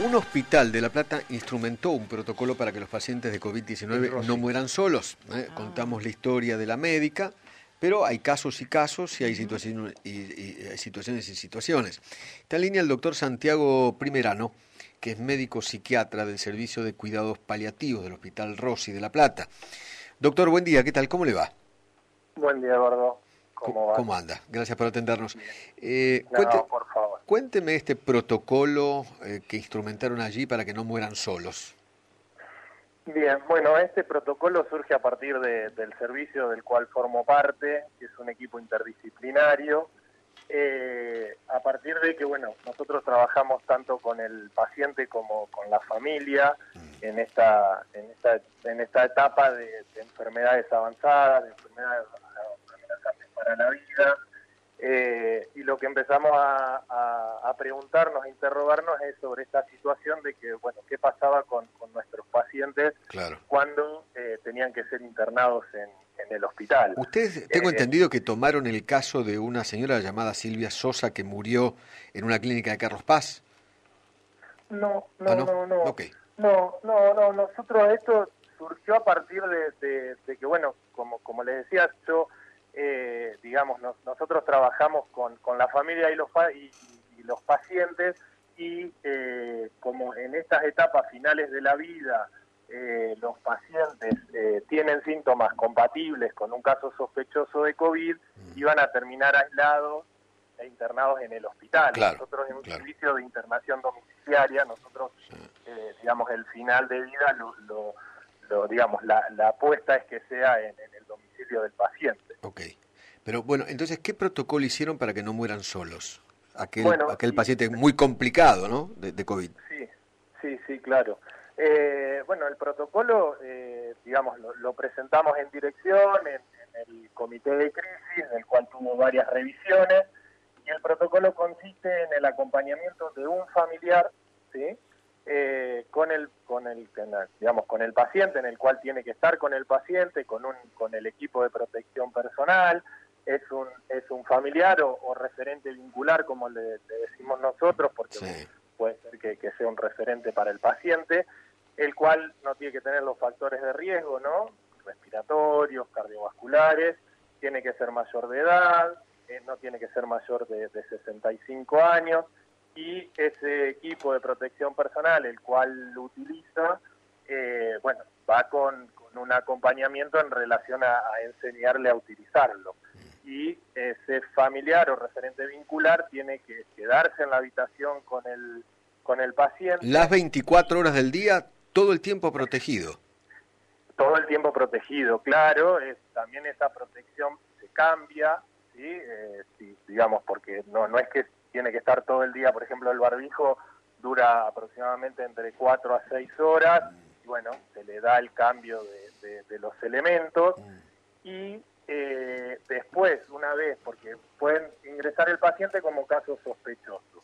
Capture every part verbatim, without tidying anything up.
Un hospital de La Plata instrumentó un protocolo para que los pacientes de COVID diecinueve no mueran solos. ¿eh? Ah. Contamos la historia de la médica, pero hay casos y casos y hay situaciones y, y, y, situaciones y situaciones. Está en línea el doctor Santiago Primerano, que es médico psiquiatra del Servicio de Cuidados Paliativos del Hospital Rossi de La Plata. Doctor, buen día, ¿qué tal? ¿Cómo le va? Buen día, Eduardo. ¿Cómo va? ¿Cómo anda? Gracias por atendernos. Eh, no, cuente, por favor. Cuénteme este protocolo eh, que instrumentaron allí para que no mueran solos. Bien, bueno, este protocolo surge a partir de, del servicio del cual formo parte, que es un equipo interdisciplinario, eh, a partir de que, bueno, nosotros trabajamos tanto con el paciente como con la familia mm. en esta en esta en esta etapa de, de enfermedades avanzadas, de enfermedades amenazantes para la vida. Eh, y lo que empezamos a, a, a preguntarnos, a interrogarnos es sobre esta situación de que, bueno, qué pasaba con, con nuestros pacientes claro. cuando eh, tenían que ser internados en, en el hospital. Ustedes, tengo eh, entendido que tomaron el caso de una señora llamada Silvia Sosa que murió en una clínica de Carlos Paz. No, no, ¿Ah, no? no, no. Okay. No, no, no. Nosotros esto surgió a partir de, de, de que, bueno, como, como les decía, yo... Eh, digamos, nos, nosotros trabajamos con, con la familia y los, y, y los pacientes y eh, como en estas etapas finales de la vida eh, los pacientes eh, tienen síntomas compatibles con un caso sospechoso de COVID, mm. iban a terminar aislados e internados en el hospital. Claro, nosotros en un claro. servicio de internación domiciliaria, nosotros, sí. eh, digamos, el final de vida lo... lo Lo, digamos, la, la apuesta es que sea en, en el domicilio del paciente. Ok, pero bueno, entonces, ¿qué protocolo hicieron para que no mueran solos? Aquel, bueno, aquel sí, paciente muy complicado, ¿no?, de, de COVID. Sí, sí, sí, claro. Eh, bueno, el protocolo, eh, digamos, lo, lo presentamos en dirección, en, en el comité de crisis, en el cual tuvo varias revisiones, y el protocolo consiste en el acompañamiento de un familiar, ¿sí?, Eh, con el con el digamos con el paciente, en el cual tiene que estar con el paciente, con un con el equipo de protección personal, es un es un familiar o, o referente vincular, como le, le decimos nosotros, porque sí. puede ser que, que sea un referente para el paciente, el cual no tiene que tener los factores de riesgo, ¿no?, respiratorios, cardiovasculares, tiene que ser mayor de edad, eh, no tiene que ser mayor de, de sesenta y cinco años. Y ese equipo de protección personal, el cual lo utiliza, eh, bueno, va con, con un acompañamiento en relación a, a enseñarle a utilizarlo. Y ese familiar o referente vincular tiene que quedarse en la habitación con el, con el paciente. Las veinticuatro horas del día, todo el tiempo protegido. Todo el tiempo protegido, claro. Es, también esa protección se cambia, ¿sí? Eh, sí, digamos, porque no, no es que tiene que estar todo el día, por ejemplo, el barbijo dura aproximadamente entre cuatro a seis horas, y bueno, se le da el cambio de, de, de los elementos, y eh, después, una vez, porque pueden ingresar el paciente como caso sospechoso,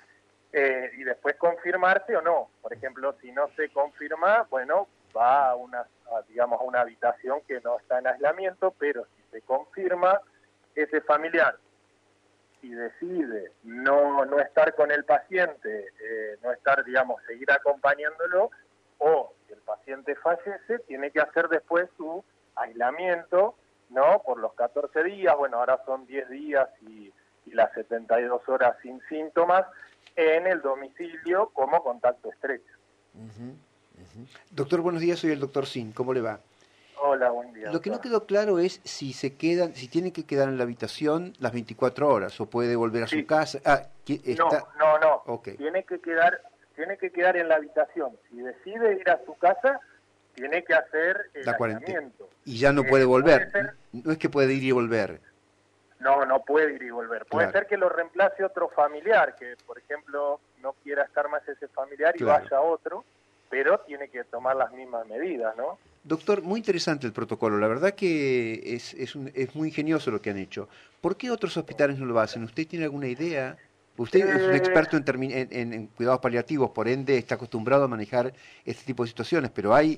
eh, y después confirmarse o no. Por ejemplo, si no se confirma, bueno, va a una, a, digamos, a una habitación que no está en aislamiento, pero si se confirma, ese familiar, si decide no no estar con el paciente, eh, no estar, digamos, seguir acompañándolo, o si el paciente fallece, tiene que hacer después su aislamiento, ¿no?, por los catorce días, bueno, ahora son diez días y, y las setenta y dos horas sin síntomas, en el domicilio como contacto estrecho. Uh-huh, uh-huh. Doctor, buenos días, soy el doctor Sin, ¿cómo le va? Hola, buen día. Lo que no quedó claro es si se quedan, si tiene que quedar en la habitación las veinticuatro horas o puede volver a sí. su casa. Ah, está... No, no, no. Okay. Tiene que quedar, tiene que quedar en la habitación. Si decide ir a su casa, tiene que hacer el la cuarentena. aislamiento. Y ya no eh, puede volver. Puede ser... No es que puede ir y volver. No, no puede ir y volver. Puede claro. ser que lo reemplace otro familiar, que por ejemplo no quiera estar más ese familiar y claro. vaya otro, pero tiene que tomar las mismas medidas, ¿no? Doctor, muy interesante el protocolo. La verdad que es, es, un, es muy ingenioso lo que han hecho. ¿Por qué otros hospitales no lo hacen? ¿Usted tiene alguna idea? Usted eh... es un experto en, en, en, en cuidados paliativos, por ende está acostumbrado a manejar este tipo de situaciones, pero hay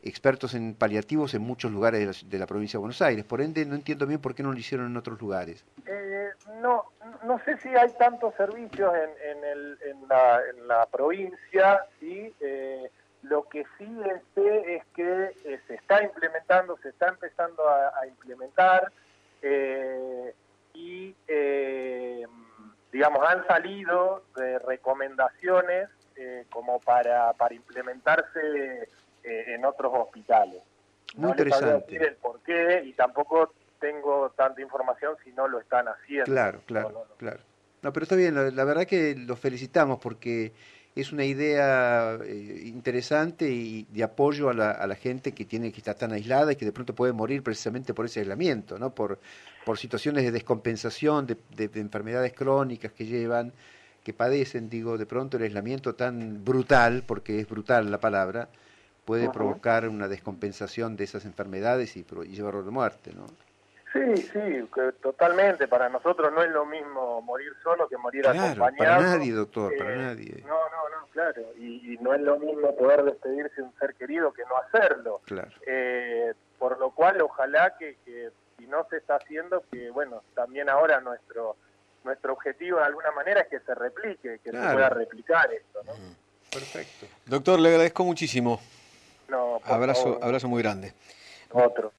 expertos en paliativos en muchos lugares de la, de la provincia de Buenos Aires. Por ende, no entiendo bien por qué no lo hicieron en otros lugares. Eh, no, no sé si hay tantos servicios en, en, el, en, la, en la provincia, ¿sí? Eh, lo que sí sé es que eh, se está implementando, se está empezando a, a implementar eh, y, eh, digamos, han salido de recomendaciones eh, como para, para implementarse eh, en otros hospitales. Muy no interesante. les sabría decir el por qué y tampoco tengo tanta información si no lo están haciendo. Claro, claro, no, no, no. claro. No, pero está bien, la, la verdad que los felicitamos porque es una idea eh, interesante y de apoyo a la, a la gente que tiene que estar tan aislada y que de pronto puede morir precisamente por ese aislamiento, ¿no? Por, por situaciones de descompensación, de, de, de enfermedades crónicas que llevan, que padecen, digo, de pronto el aislamiento tan brutal, porque es brutal la palabra, puede Uh-huh. provocar una descompensación de esas enfermedades y, y llevarlo a la muerte, ¿no? Sí, sí, que totalmente. Para nosotros no es lo mismo morir solo que morir Claro, acompañado. para nadie, doctor, Eh, para nadie. No, no, no, claro. Y, y no es lo mismo poder despedirse de un ser querido que no hacerlo. Claro. Eh, por lo cual, ojalá que, que si no se está haciendo, que bueno, también ahora nuestro nuestro objetivo de alguna manera es que se replique, que Claro. se pueda replicar esto, ¿no? Perfecto. Doctor, le agradezco muchísimo. No, por Abrazo, favor, abrazo muy grande. otro.